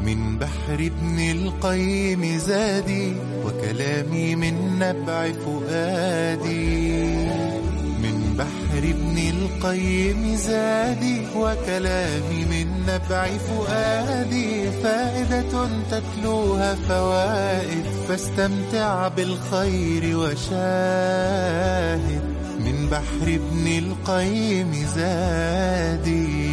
من بحر ابن القيم زادي، وكلامي من نبع فؤادي. من بحر ابن القيم زادي، وكلامي من نبع فؤادي. فائدة تتلوها فوائد، فاستمتع بالخير وشاهد. من بحر ابن القيم زادي.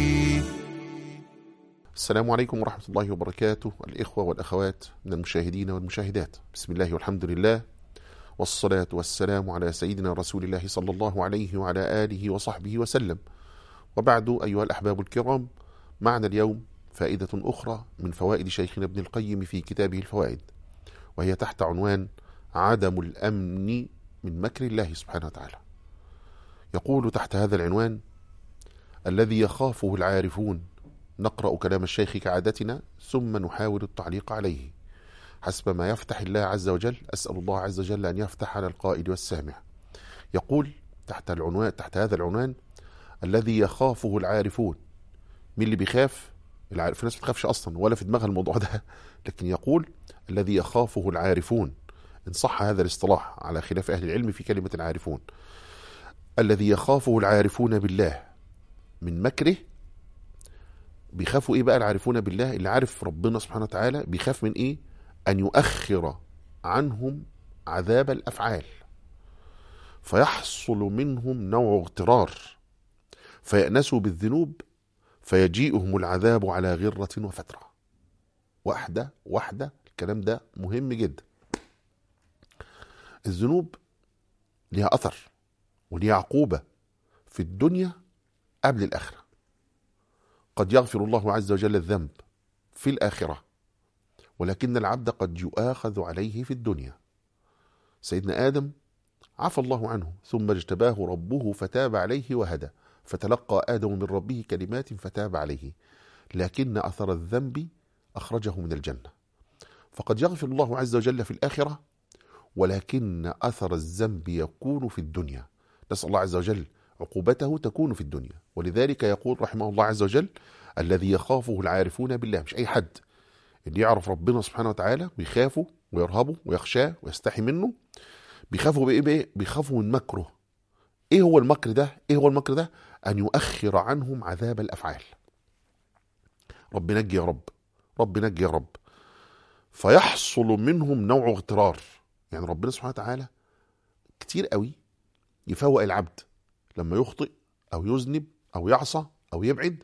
السلام عليكم ورحمة الله وبركاته، الإخوة والأخوات من المشاهدين والمشاهدات. بسم الله والحمد لله، والصلاة والسلام على سيدنا رسول الله صلى الله عليه وعلى آله وصحبه وسلم. وبعد، أيها الأحباب الكرام، معنا اليوم فائدة أخرى من فوائد شيخنا ابن القيم في كتابه الفوائد، وهي تحت عنوان عدم الأمن من مكر الله سبحانه وتعالى. يقول تحت هذا العنوان: الذي يخافه العارفون. نقرأ كلام الشيخ كعادتنا، ثم نحاول التعليق عليه حسب ما يفتح الله عز وجل. أسأل الله عز وجل أن يفتح على القائل والسامع. يقول تحت هذا العنوان: الذي يخافه العارفون. مين اللي بيخاف؟ العارف. في ناس ما بتخافش أصلا ولا في دماغها الموضوع ده، لكن يقول الذي يخافه العارفون، إن صح هذا الاصطلاح على خلاف أهل العلم في كلمة العارفون. الذي يخافه العارفون بالله من مكره. بيخافوا ايه بقى العارفون بالله؟ اللي عارف ربنا سبحانه وتعالى بيخاف من ايه؟ ان يؤخر عنهم عذاب الافعال، فيحصل منهم نوع اغترار، فيأنسوا بالذنوب، فيجيئهم العذاب على غرة وفترة. واحدة الكلام ده مهم جدا. الذنوب ليها اثر وليها عقوبة في الدنيا قبل الاخرة. قد يغفر الله عز وجل الذنب في الآخرة، ولكن العبد قد يؤاخذ عليه في الدنيا. سيدنا آدم عفى الله عنه، ثم اجتباه ربه فتاب عليه وهدى، فتلقى آدم من ربه كلمات فتاب عليه، لكن أثر الذنب أخرجه من الجنة. فقد يغفر الله عز وجل في الآخرة، ولكن أثر الذنب يكون في الدنيا. نسأل الله عز وجل عقوبته تكون في الدنيا. ولذلك يقول رحمه الله عز وجل: الذي يخافه العارفون بالله. مش أي حد، اللي يعرف ربنا سبحانه وتعالى بيخافه ويرهبه ويخشاه ويستحي منه. بيخافوا بإيه؟ بيخافوا من مكره. إيه هو المكر ده؟ أن يؤخر عنهم عذاب الأفعال. رب نجي يا رب، رب نجي يا رب. فيحصل منهم نوع اغترار. يعني ربنا سبحانه وتعالى كتير قوي يفوق العبد لما يخطئ أو يذنب أو يعصى أو يبعد.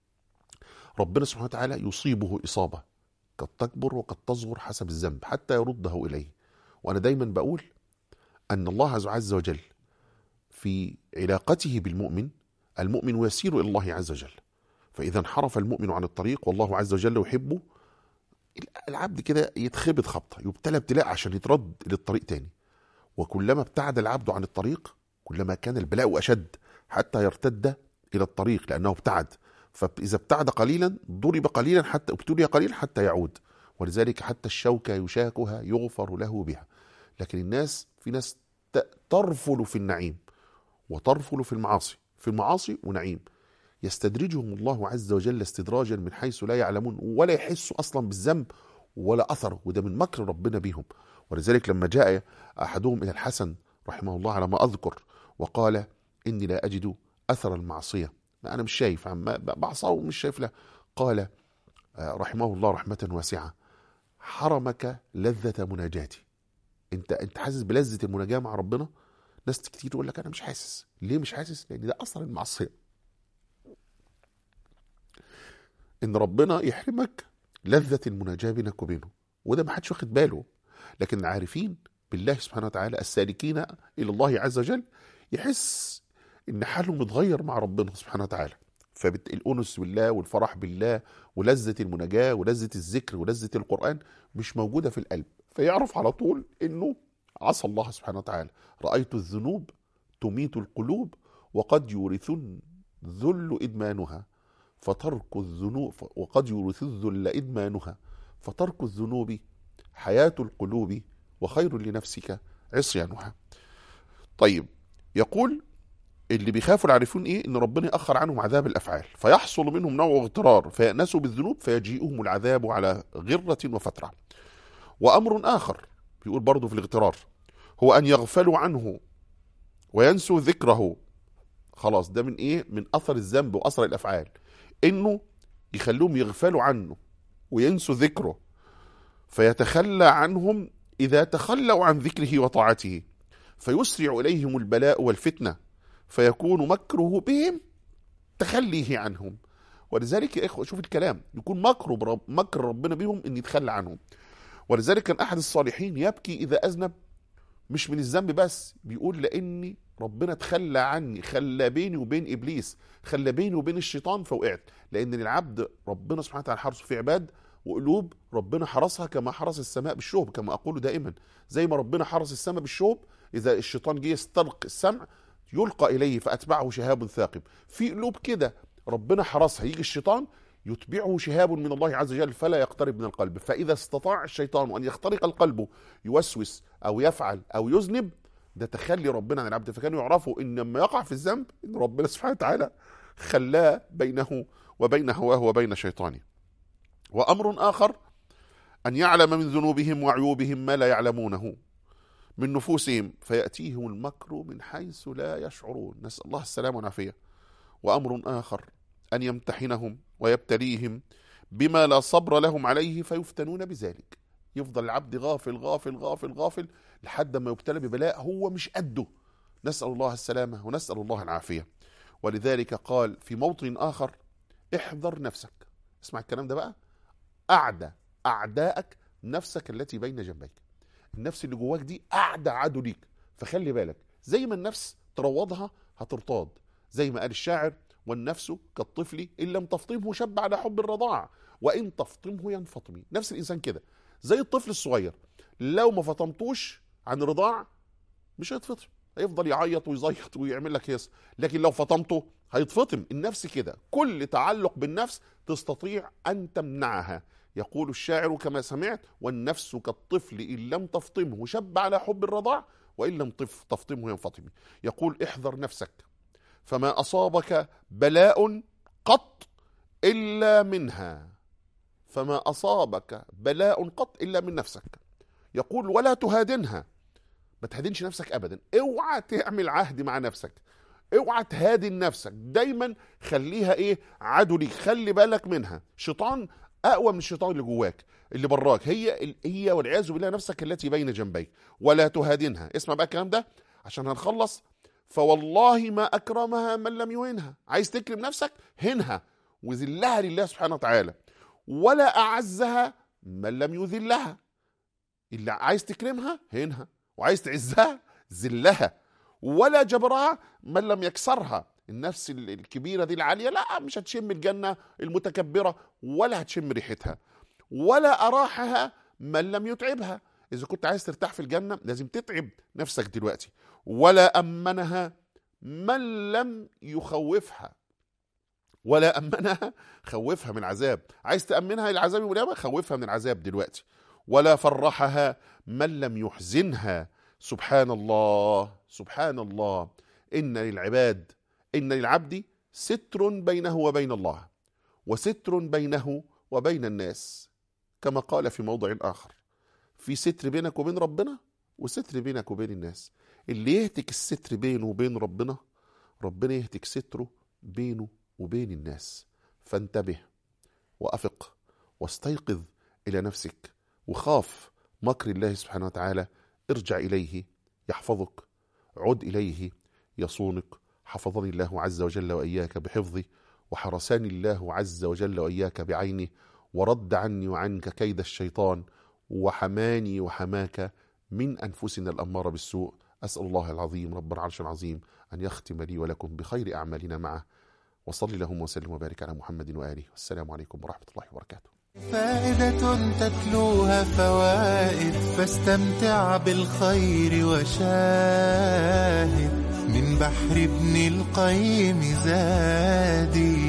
ربنا سبحانه وتعالى يصيبه إصابة قد تكبر وقد تصغر حسب الذنب حتى يرده إليه. وأنا دايما بقول أن الله عز وجل في علاقته بالمؤمن، المؤمن يسير إلى الله عز وجل، فإذا انحرف المؤمن عن الطريق والله عز وجل يحبه، العبد كده يتخبط خبطة، يبتلى ابتلاء عشان يترد للطريق تاني. وكلما ابتعد العبد عن الطريق كلما كان البلاء أشد حتى يرتد إلى الطريق، لأنه ابتعد. فإذا ابتعد قليلا ضرب قليلا، حتى ابتلي قليلا حتى يعود. ولذلك حتى الشوكة يشاكها يغفر له بها. لكن في ناس ترفل في النعيم وترفل في المعاصي ونعيم. يستدرجهم الله عز وجل استدراجا من حيث لا يعلمون، ولا يحسوا أصلا بالذنب ولا أثره، وده من مكر ربنا بهم. ولذلك لما جاء أحدهم إلى الحسن رحمه الله على ما أذكر وقال: إني لا أجد أثر المعصية، أنا مش شايف، بعصاه ومش شايف له. قال رحمه الله رحمة واسعة: حرمك لذة مناجاتي. انت حاسس بلذة المناجاة مع ربنا؟ ناس كتير تقول لك انا مش حاسس. ليه مش حاسس؟ لان ده اثر المعصية، ان ربنا يحرمك لذة المناجاة بينك وبينه، وده ما حدش واخد باله. لكن العارفين بالله سبحانه وتعالى السالكين الى الله عز وجل يحس ان حاله متغير مع ربنا سبحانه وتعالى. فالأنس بالله والفرح بالله ولذة المناجاة ولذة الذكر ولذة القرآن مش موجودة في القلب، فيعرف على طول انه عصى الله سبحانه وتعالى. رأيت الذنوب تميت القلوب، وقد يورث الذل إدمانها فترك الذنوب، وقد يورث الذل إدمانها فترك الذنوب حياة القلوب، وخير لنفسك عصيانها. طيب، يقول اللي بيخافوا العارفون ايه؟ ان ربنا يأخر عنهم عذاب الافعال فيحصل منهم نوع اغترار فيأنسوا بالذنوب فيجيئهم العذاب على غرة وفترة. وامر اخر بيقول برضه في الاغترار هو ان يغفلوا عنه وينسوا ذكره. خلاص ده من ايه؟ من اثر الذنب واثر الافعال، انه يخلوهم يغفلوا عنه وينسوا ذكره فيتخلى عنهم اذا تخلوا عن ذكره وطاعته فيسرع اليهم البلاء والفتنة فيكون مكره بهم تخليه عنهم. ولذلك يا اخوه شوف الكلام، يكون مكر ربنا بهم ان يتخلى عنهم. ولذلك كان احد الصالحين يبكي اذا اذنب، مش من الذنب بس، بيقول لاني ربنا تخلى عني، خلى بيني وبين ابليس، خلى بيني وبين الشيطان فوقعت. لان العبد ربنا سبحانه وتعالى حرصه في عباد وقلوب ربنا حرسها كما حرس السماء بالشهب، كما اقول دائما زي ما ربنا حرس السماء بالشهب، اذا الشيطان جه يسترق السمع يلقى اليه فاتبعه شهاب ثاقب. في قلوب كده ربنا حرسها، يجي الشيطان يتبعه شهاب من الله عز وجل فلا يقترب من القلب. فاذا استطاع الشيطان ان يخترق القلب يوسوس او يفعل او يذنب، ده تخلي ربنا عن العبد. فكانوا يعرفوا ان لما يقع في الذنب ان ربنا سبحانه وتعالى خلاه بينه وبين هواه وبين شيطانه. وامر اخر ان يعلم من ذنوبهم وعيوبهم ما لا يعلمونه من نفوسهم فيأتيهم المكر من حيث لا يشعرون، نسأل الله السلامة والعافية. وأمر آخر أن يمتحنهم ويبتليهم بما لا صبر لهم عليه فيفتنون بذلك. يفضل العبد غافل غافل غافل غافل لحد ما يبتلى ببلاء هو مش قده، نسأل الله السلامة ونسأل الله العافية. ولذلك قال في موطن آخر احذر نفسك. اسمع الكلام ده بقى، أعداءك نفسك التي بين جنبيك. النفس اللي جواك دي أعدى عدو ليك، فخلي بالك. زي ما النفس تروضها هترتاض، زي ما قال الشاعر والنفس كالطفل إن لم تفطمه شب على حب الرضاع وإن تفطمه ينفطمي. نفس الإنسان كده زي الطفل الصغير، لو ما فطمتوش عن رضاع مش هيتفطم، هيفضل يعيط ويزيط ويعمل لك هيص. لكن لو فطمته هيتفطم. النفس كده، كل تعلق بالنفس تستطيع أن تمنعها. يقول الشاعر كما سمعت والنفس كالطفل إن لم تفطمه شب على حب الرضاع وإن لم تفطمه ينفطم. يقول احذر نفسك فما أصابك بلاء قط إلا منها، فما أصابك بلاء قط إلا من نفسك. يقول ولا تهادنها، ما تهادنش نفسك أبدا. اوعى تعمل عهد مع نفسك، اوعى تهادن نفسك، دايما خليها ايه؟ عدو ليك، خلي بالك منها. شيطان اقوى من الشيطان اللي جواك اللي براك، هي والعياذ بالله نفسك التي بين جنبيك. ولا تهادنها. اسمع بقى الكلام ده عشان هنخلص. فوالله ما اكرمها من لم يهنها. عايز تكرم نفسك هنها وذلها لله سبحانه وتعالى. ولا اعزها من لم يذلها. اللي عايز تكرمها هنها، وعايز تعزها ذلها. ولا جبرها من لم يكسرها. النفس الكبيرة دي العالية لا، مش هتشم الجنة المتكبرة ولا هتشم ريحتها. ولا أراحها من لم يتعبها. إذا كنت عايز ترتاح في الجنة لازم تتعب نفسك دلوقتي. ولا أمنها من لم يخوفها. ولا أمنها، خوفها من عذاب. عايز تأمنها العذاب يوم القيامة، خوفها من العذاب دلوقتي. ولا فرحها من لم يحزنها. سبحان الله سبحان الله. إن للعبد ستر بينه وبين الله وستر بينه وبين الناس، كما قال في موضع آخر في ستر بينك وبين ربنا وستر بينك وبين الناس. اللي يهتك الستر بينه وبين ربنا، ربنا يهتك ستره بينه وبين الناس. فانتبه وأفق واستيقظ إلى نفسك وخاف مكر الله سبحانه وتعالى. ارجع إليه يحفظك، عد إليه يصونك. حفظني الله عز وجل وإياك بحفظه، وحرسني الله عز وجل وإياك بعينه، ورد عني وعنك كيد الشيطان، وحماني وحماك من أنفسنا الأمارة بالسوء. أسأل الله العظيم رب العرش العظيم أن يختم لي ولكم بخير أعمالنا معه. وصلي اللهم وسلم وبارك على محمد وآله. والسلام عليكم ورحمة الله وبركاته. فائدة تتلوها فوائد، فاستمتع بالخير وشاهد من بحر ابن القيم زادي.